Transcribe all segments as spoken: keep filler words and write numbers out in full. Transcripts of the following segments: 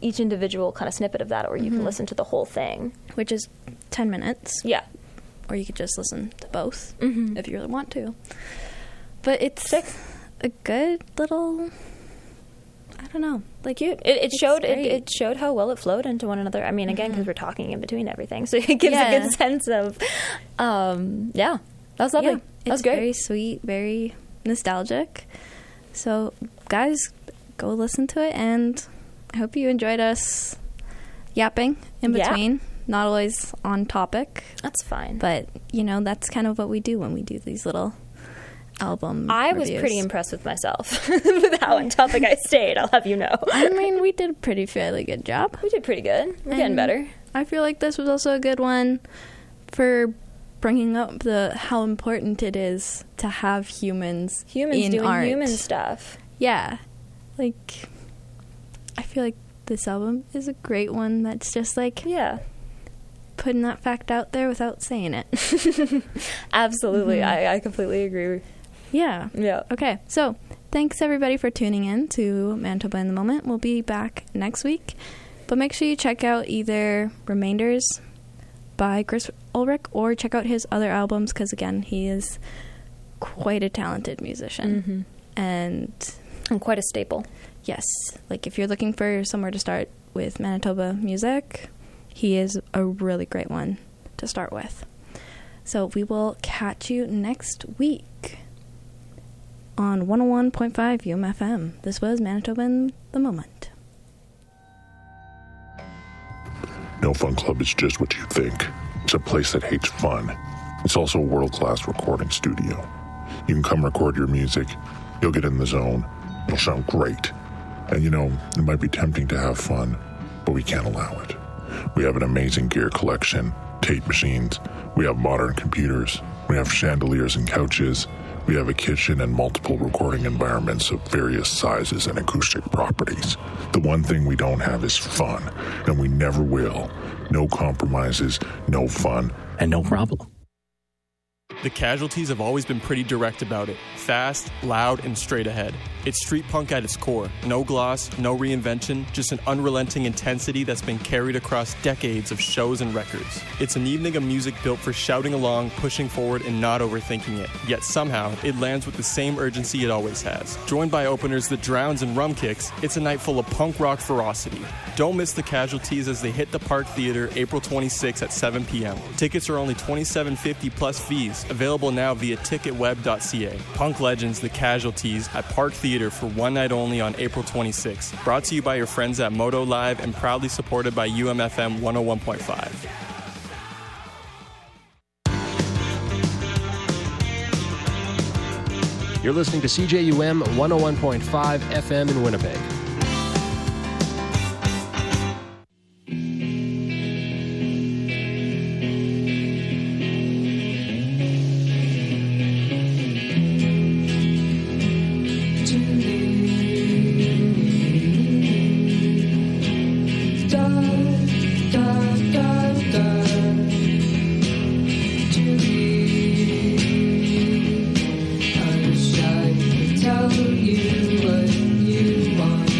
each individual kind of snippet of that, or you mm-hmm. can listen to the whole thing. Which is ten minutes. Yeah. Or you could just listen to both mm-hmm. if you really want to. But it's Sick. a good little... I don't know. Like Cute. It, it showed it, it showed how well it flowed into one another. I mean, again, because mm-hmm. we're talking in between everything, so it gives yeah. a good sense of, um, yeah, that was lovely. Yeah, that was it's great. Very sweet, very nostalgic. So, guys, go listen to it, and I hope you enjoyed us yapping in between. Yeah. Not always on topic. That's fine. But, you know, that's kind of what we do when we do these little album I reviews. was pretty impressed with myself with how on topic I stayed, I'll have you know. I mean, we did a pretty fairly good job. We did pretty good. We're and getting better. I feel like this was also a good one for bringing up the how important it is to have humans humans in doing art. human stuff. Yeah. Like, I feel like this album is a great one that's just like... Yeah. Putting that fact out there without saying it. Absolutely. Mm-hmm. I, I completely agree. Yeah. Yeah. Okay. So, thanks everybody for tuning in to Manitoba in the Moment. We'll be back next week. But make sure you check out either Remainders by Chris Ulrich or check out his other albums because, again, he is quite a talented musician. Mm-hmm. And... And quite a staple. Yes. Like, if you're looking for somewhere to start with Manitoba music... He is a really great one to start with. So we will catch you next week on one oh one point five U M F M. This was Manitoba in the Moment. No Fun Club is just what you think. It's a place that hates fun. It's also a world-class recording studio. You can come record your music. You'll get in the zone. It'll sound great. And you know, it might be tempting to have fun, but we can't allow it. We have an amazing gear collection, tape machines, we have modern computers, we have chandeliers and couches, we have a kitchen and multiple recording environments of various sizes and acoustic properties. The one thing we don't have is fun, and we never will. No compromises, no fun, and no problem. The Casualties have always been pretty direct about it. Fast, loud, and straight ahead. It's street punk at its core. No gloss, no reinvention, just an unrelenting intensity that's been carried across decades of shows and records. It's an evening of music built for shouting along, pushing forward, and not overthinking it. Yet somehow, it lands with the same urgency it always has. Joined by openers The Drowns and Rum Kicks, it's a night full of punk rock ferocity. Don't miss The Casualties as they hit the Park Theater April twenty-sixth at seven p.m. Tickets are only twenty-seven fifty plus fees. Available now via ticket web dot c a. Punk legends The Casualties at Park Theater for one night only on April twenty-sixth. Brought to you by your friends at Moto Live and proudly supported by U M F M one oh one point five. You're listening to C J U M one oh one point five F M in Winnipeg. Tell you what you want.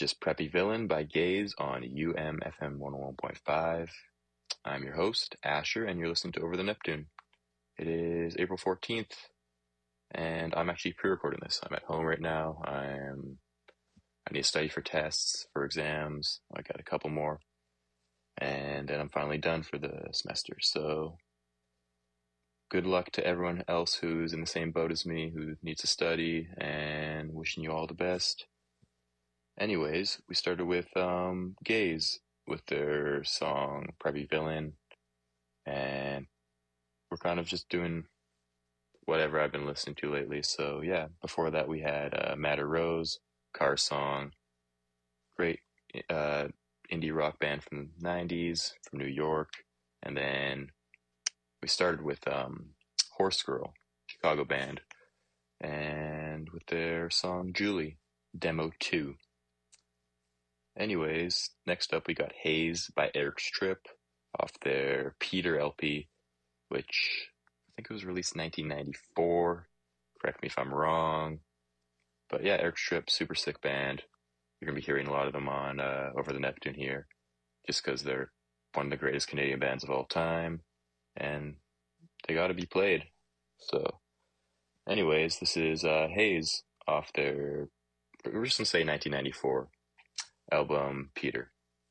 just Preppy Villain by Gaze on U M F M one oh one point five. I'm your host, Asher, and you're listening to Over the Neptune. It is April fourteenth, and I'm actually pre-recording this. I'm at home right now. I'm I need to study for tests, for exams. I got a couple more, and then I'm finally done for the semester. So good luck to everyone else who's in the same boat as me, who needs to study, and wishing you all the best. Anyways, we started with um, Gaze with their song Preppy Villain, and we're kind of just doing whatever I've been listening to lately. So yeah, before that we had uh, Madder Rose, Car Song, great uh, indie rock band from the nineties, from New York. And then we started with um, Horse Girl, Chicago band, and with their song Julie, Demo two. Anyways, next up we got Haze by Eric's Trip off their Peter L P, which I think it was released in nineteen ninety-four. Correct me if I'm wrong. But yeah, Eric's Trip, super sick band. You're going to be hearing a lot of them on uh, Over the Neptune here, just because they're one of the greatest Canadian bands of all time, and they got to be played. So anyways, this is uh, Haze off their, we're just going to say nineteen ninety-four album, Peter.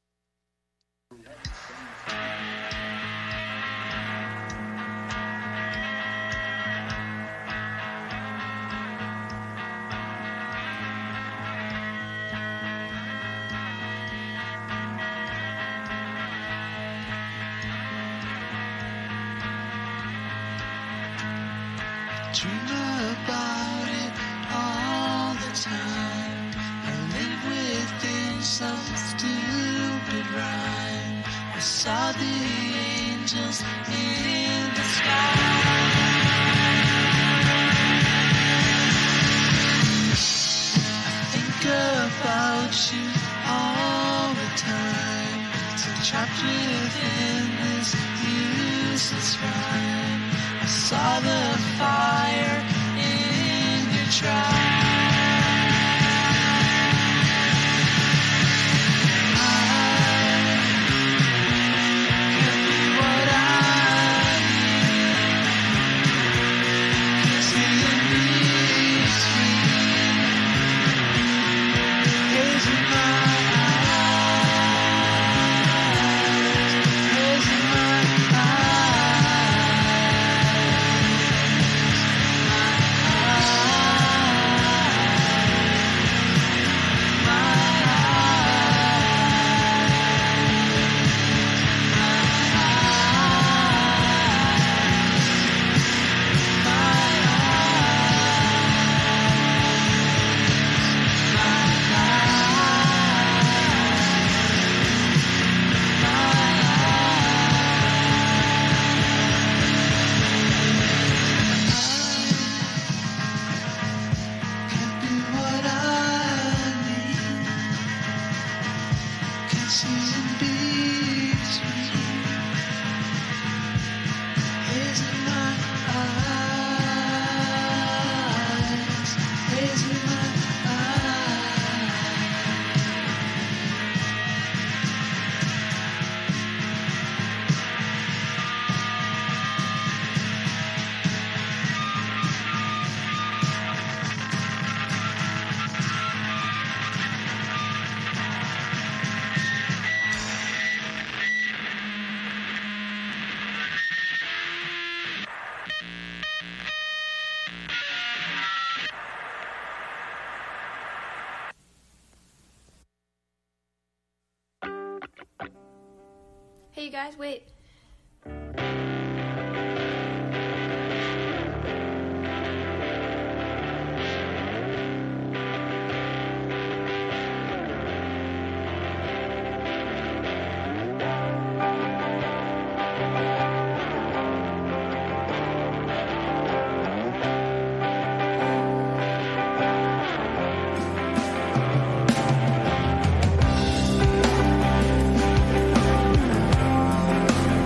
Dream about it all the time. I live within some stupid rhyme. I saw the angels in the sky. I think about you all the time. So trapped within this useless rhyme. I saw the fire in your tribe. Hey, you guys, wait. Thank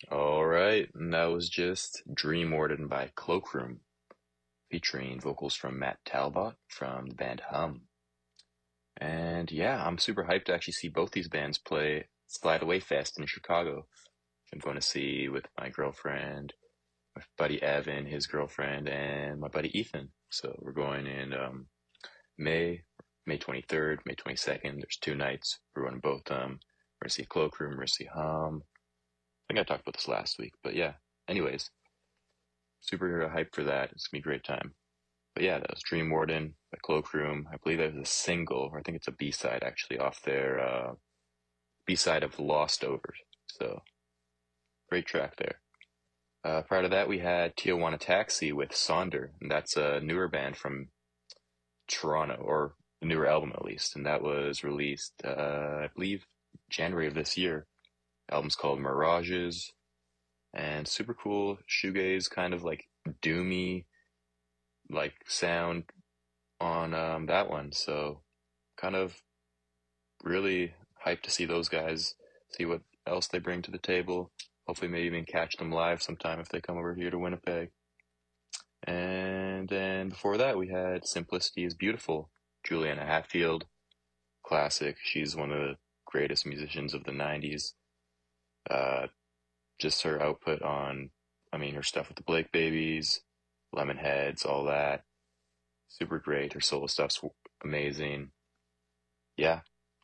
All right, and that was just Dream Warden by Cloakroom, featuring vocals from Matt Talbot from the band Hum. And yeah, I'm super hyped to actually see both these bands play Slide Away Fest in Chicago. I'm going to see with my girlfriend, my buddy Evan, his girlfriend, and my buddy Ethan. So we're going in um, May, May twenty-third, May twenty-second. There's two nights. We're going to both um, we're going to see Cloakroom, we're going to see Hum. I think I talked about this last week, but yeah. Anyways, super hyped for that. It's gonna be a great time. But yeah, that was Dream Warden by Cloakroom. I believe that was a single, or I think it's a B-side actually, off their uh, B-side of Lost Over. So, great track there. Uh, prior to that, we had Tijuana Taxi with Sonder, and that's a newer band from Toronto, or a newer album at least, and that was released, uh, I believe, January of this year. The album's called Mirages, and super cool shoegaze, kind of like doomy, like sound on um, that one. So, kind of really hyped to see those guys, see what else they bring to the table. Hopefully, maybe even catch them live sometime if they come over here to Winnipeg. And then before that, we had Simplicity is Beautiful, Juliana Hatfield, classic. She's one of the greatest musicians of the nineties. Uh, just her output on, I mean, her stuff with the Blake Babies, Lemonheads, all that. Super great. Her solo stuff's amazing. Yeah.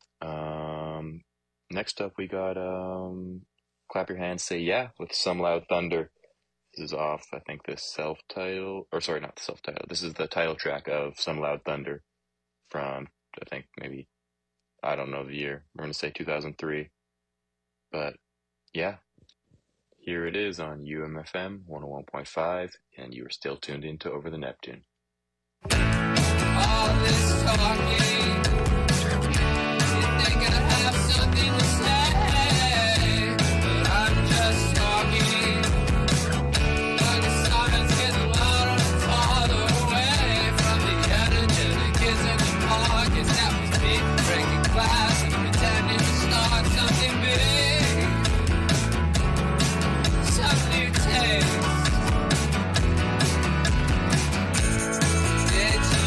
Um, next up, we got um, Clap Your Hands, Say Yeah with Some Loud Thunder. This is off, I think, the self-title, or sorry, not the self-title. This is the title track of Some Loud Thunder from, I think, maybe, I don't know the year. We're going to say two thousand three. But, yeah. Here it is on U M F M one oh one point five, and you are still tuned into Over the Neptune. All this talking, you think I have something to say, but I'm just talking. Like the silence getting louder and farther away from the energetic kids in the park. It's that was me breaking glass and pretending to start something big, some new taste. Did you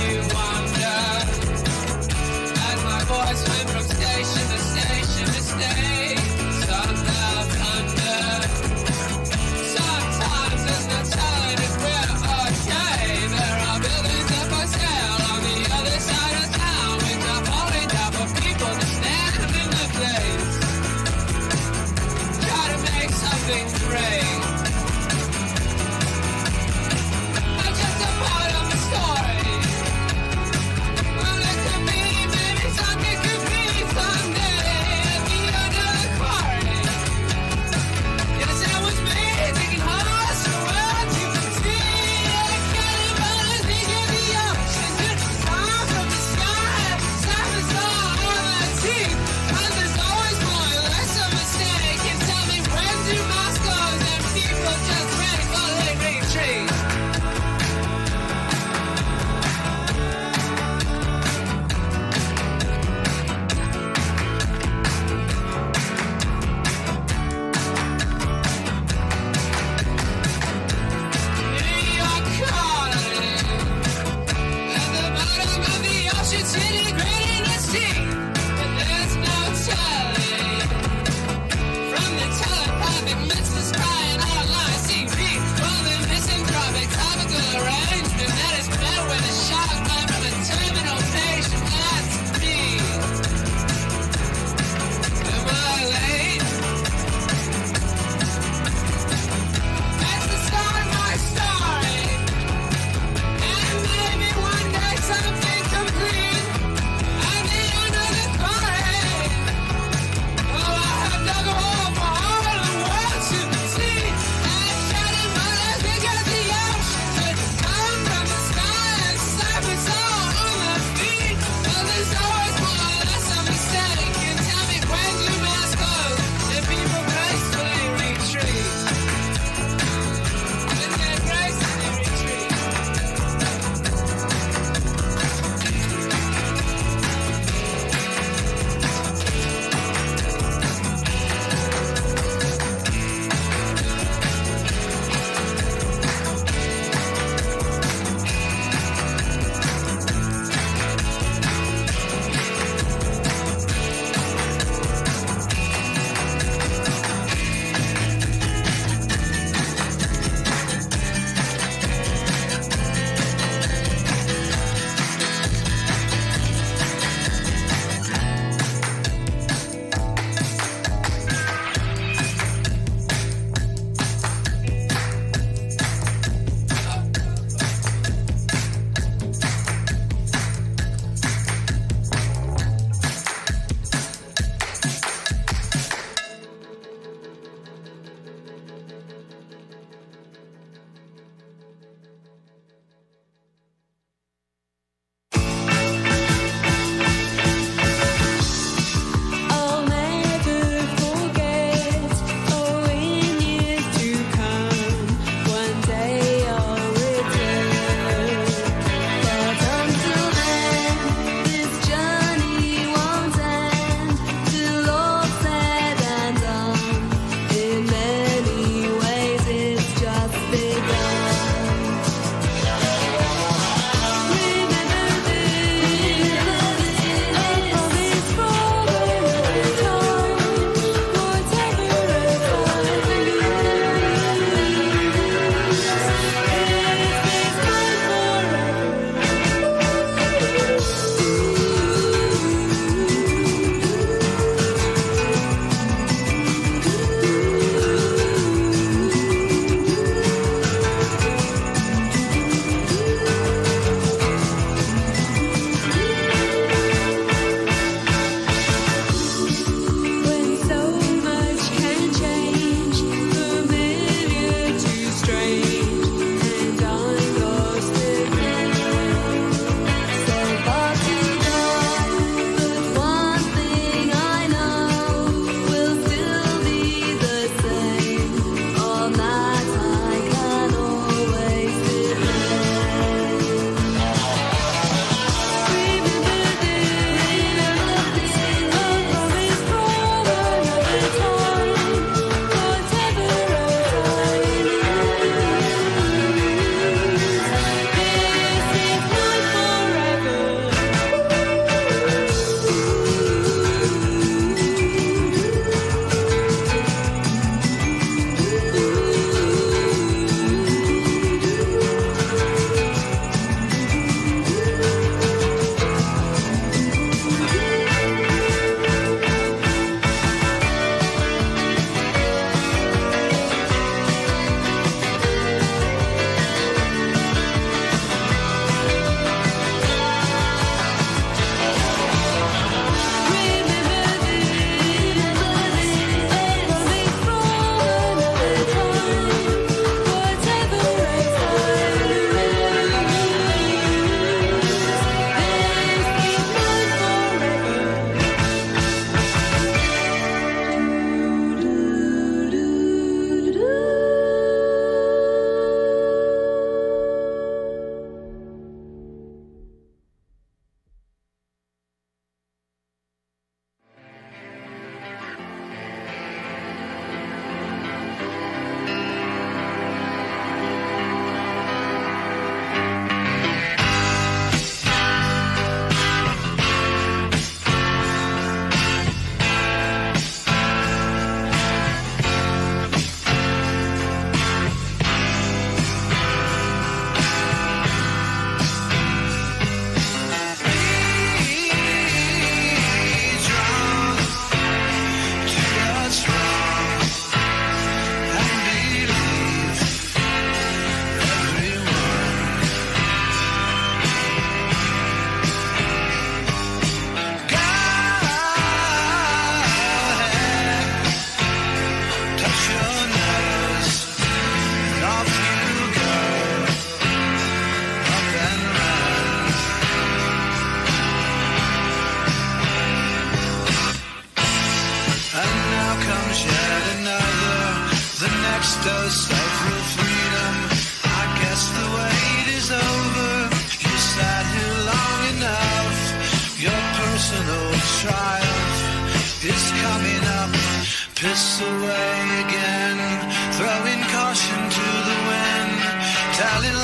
next dose of real freedom. I guess the wait is over. You sat here long enough. Your personal triumph is coming up. Piss away again, throwing caution to the wind, telling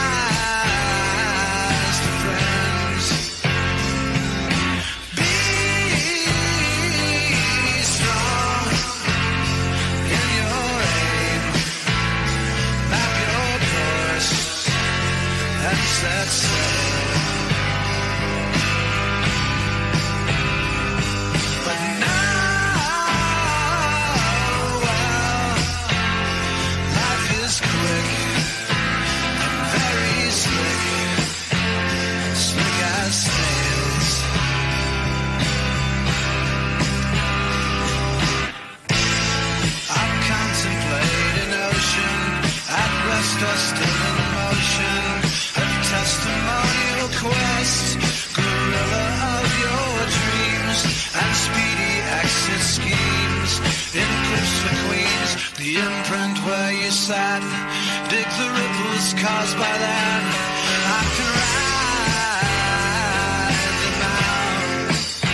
lies to friends. Be strong in your aim, map your course, and set sail. But now, well, life is quick and very slick, slick as snails. I've contemplated an ocean at rest or still in motion, a testimonial quest, gorilla of your dreams, and speedy exit schemes. In cliffs for queens, the imprint where you sat, dig the ripples caused by that. I can ride them out.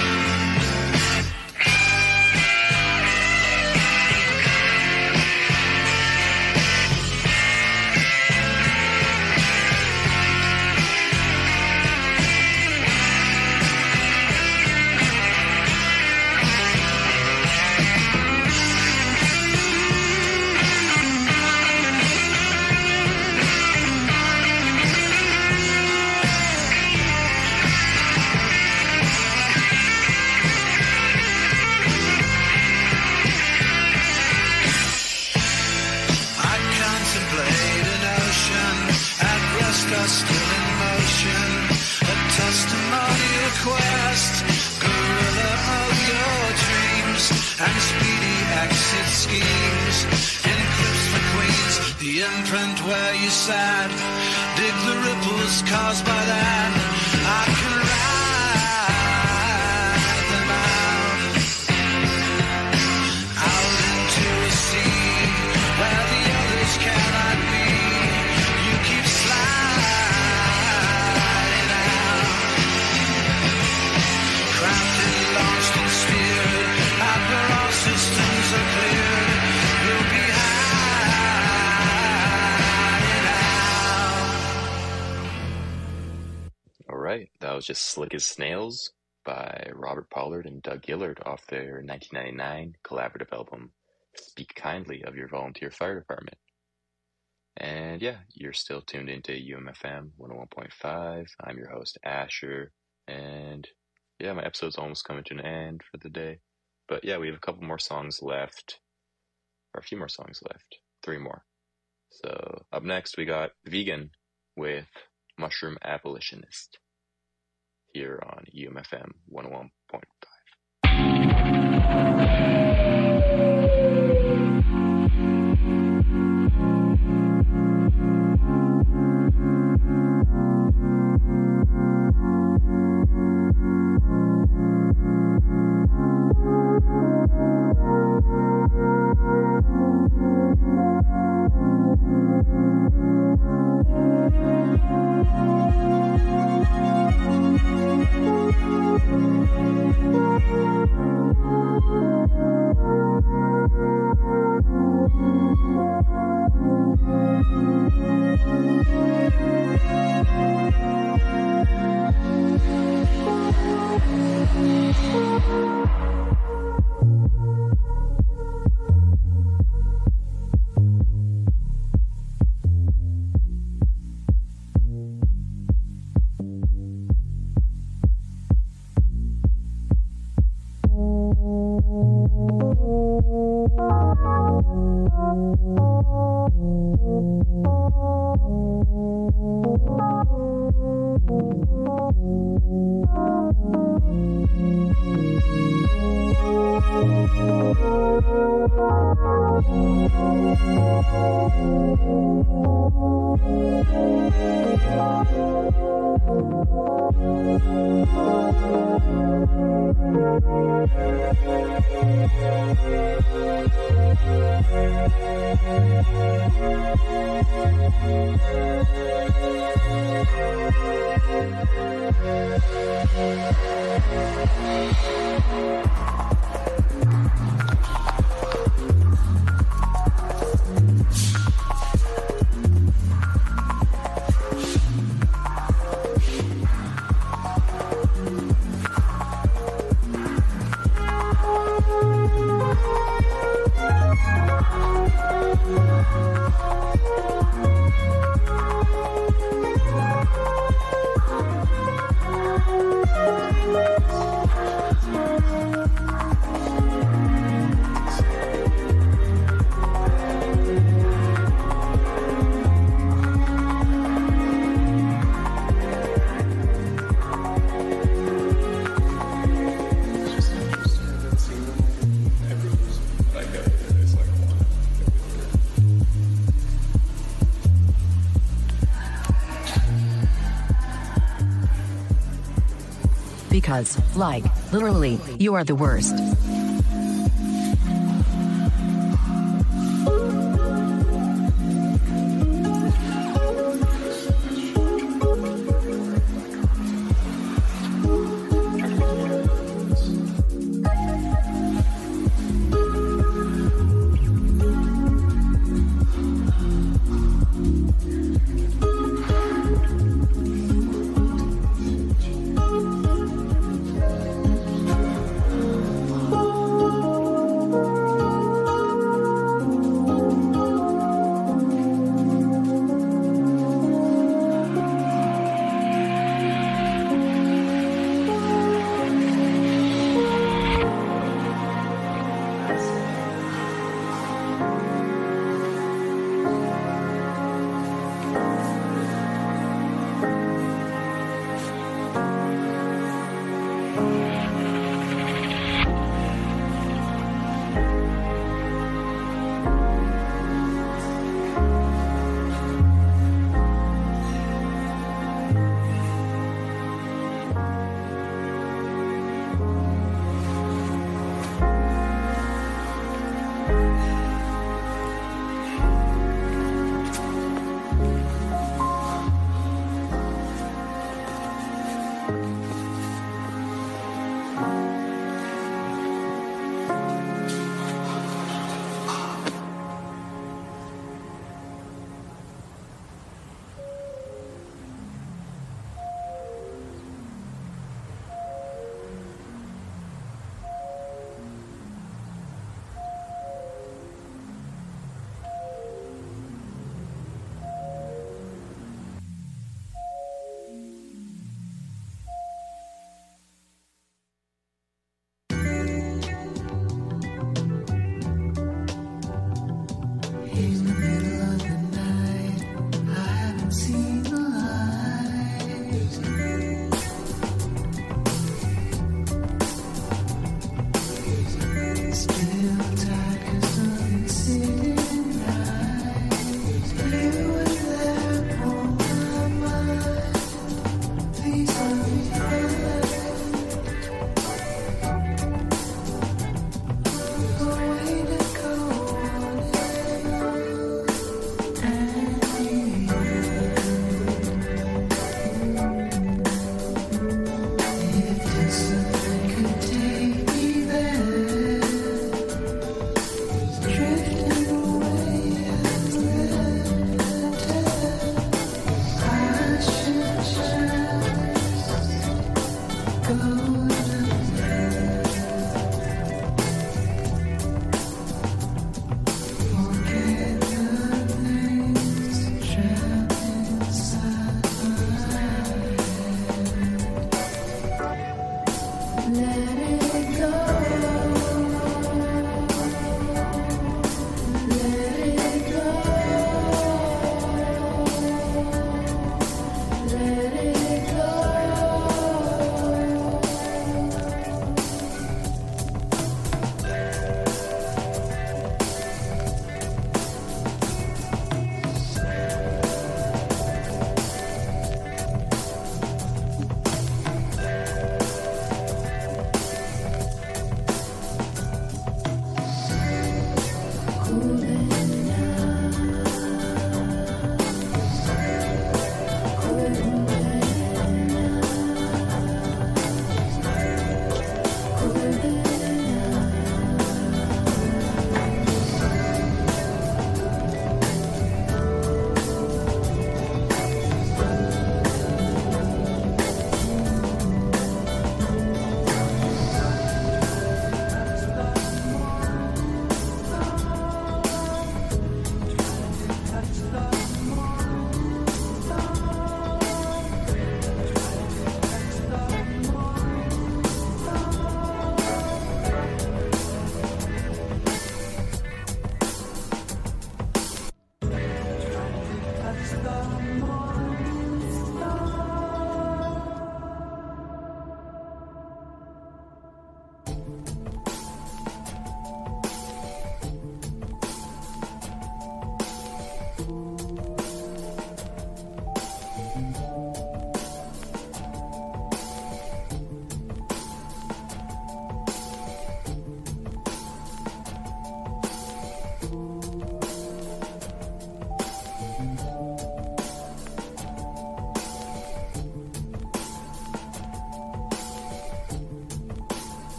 I contemplate an ocean at rest or still in motion, a testimonial quest, gorilla of your dreams, and speedy exit schemes. In cliffs for queens, the imprint where you sat, dig the ripples caused by that. I can ride them out, out into a sea where the others cannot be. You keep sliding out, crafted, launched, and steered. After all systems are cleared, you'll be hiding out. All right, that was just Slick as Snails by Robert Pollard and Doug Gillard off their nineteen ninety-nine collaborative album, Speak Kindly of Your Volunteer Fire Department. And yeah, you're still tuned into U M F M one oh one point five. I'm your host, Asher. And yeah, my episode's almost coming to an end for the day. But yeah, we have a couple more songs left, or a few more songs left, three more. So up next, we got Vegan with Mushroom Abolitionist here on U M F M one oh one point five. Thank you. Because, like, literally, you are the worst.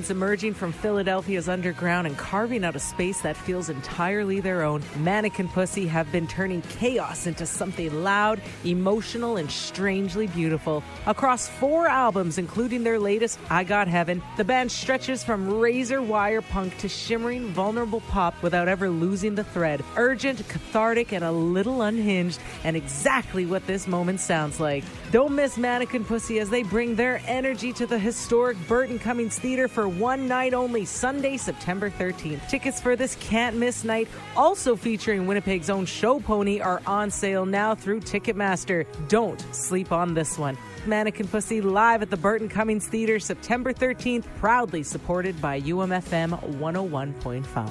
talents emerging from Philadelphia's underground and carving out a space that feels entirely their own. Mannequin Pussy have been turning chaos into something loud, emotional, and strangely beautiful. Across four albums, including their latest, I Got Heaven, the band stretches from razor wire punk to shimmering, vulnerable pop without ever losing the thread. Urgent, cathartic, and a little unhinged, and exactly what this moment sounds like. Don't miss Mannequin Pussy as they bring their energy to the historic Burton Cummings Theater for one night only, Sunday, September thirteenth. Tickets for this can't-miss night, also featuring Winnipeg's own Show Pony, are on sale now through Ticketmaster. Don't sleep on this one. Mannequin Pussy live at the Burton Cummings Theater, September thirteenth, proudly supported by U M F M one oh one point five.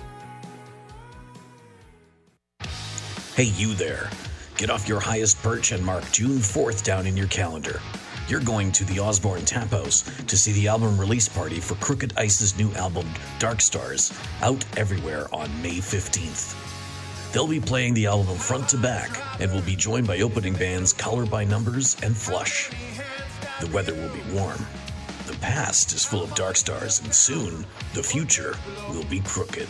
Hey, you there. Get off your highest perch and mark June fourth down in your calendar. You're going to the Osborne Tap House to see the album release party for Crooked Ice's new album, Dark Stars, out everywhere on May fifteenth. They'll be playing the album front to back and will be joined by opening bands Color by Numbers and Flush. The weather will be warm. The past is full of dark stars, and soon the future will be crooked.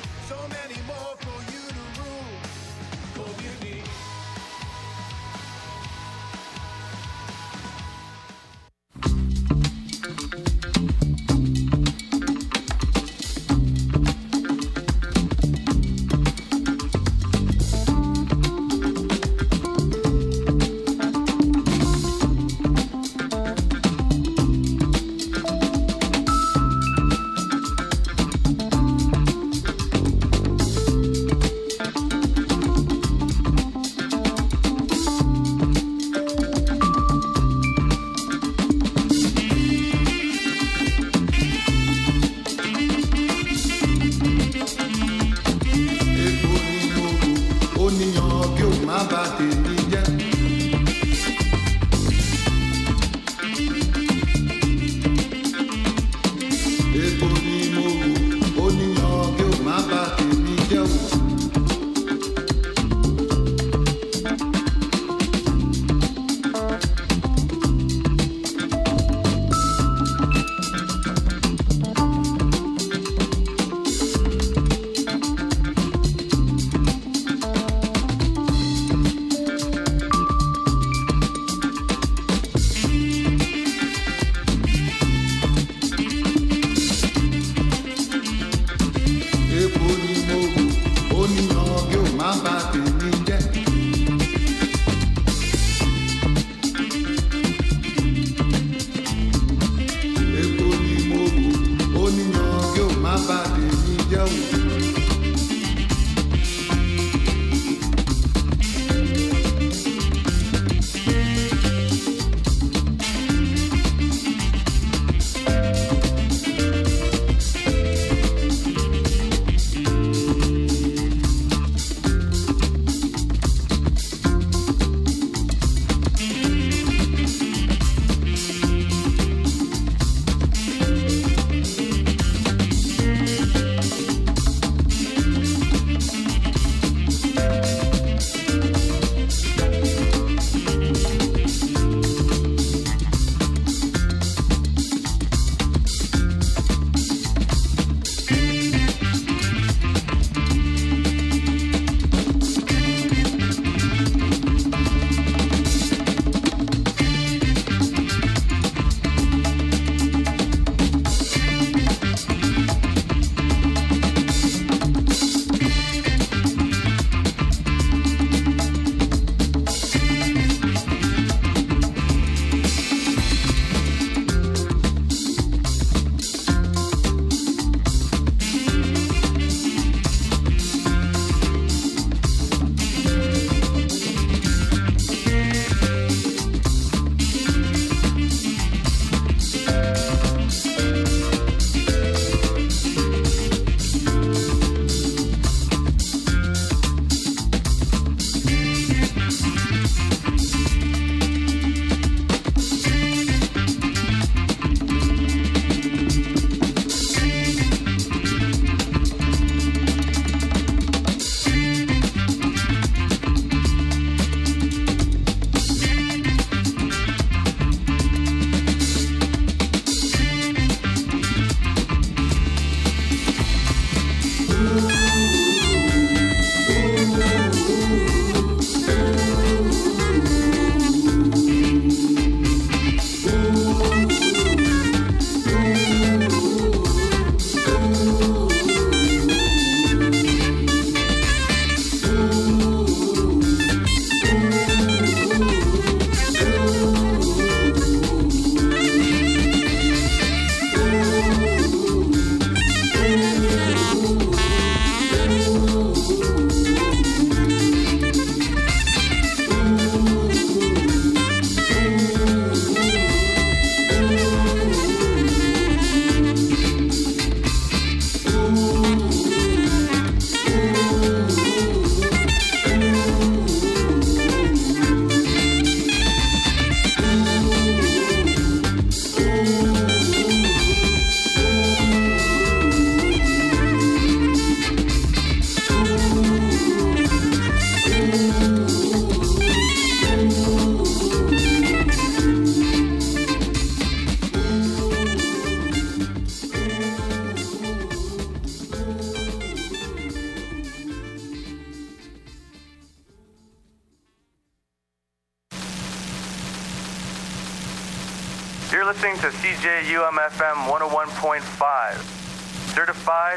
You're listening to C J U M F M one oh one point five. Certified